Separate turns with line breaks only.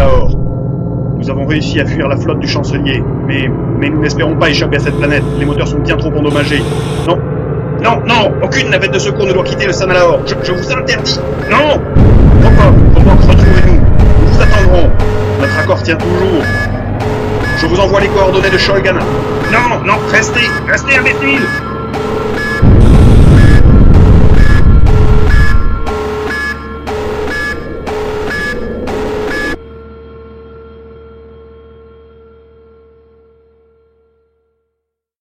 Sanalahor. Nous avons réussi à fuir la flotte du chancelier, mais nous n'espérons pas échapper à cette planète. Les moteurs sont bien trop endommagés. Non, non, non, aucune navette de secours ne doit quitter le Sanalahor. Je vous interdis. Non. Robok, retrouvez-nous. Nous vous attendrons. Notre accord tient toujours. Je vous envoie les coordonnées de Shoigana. Non, non, restez, imbécile.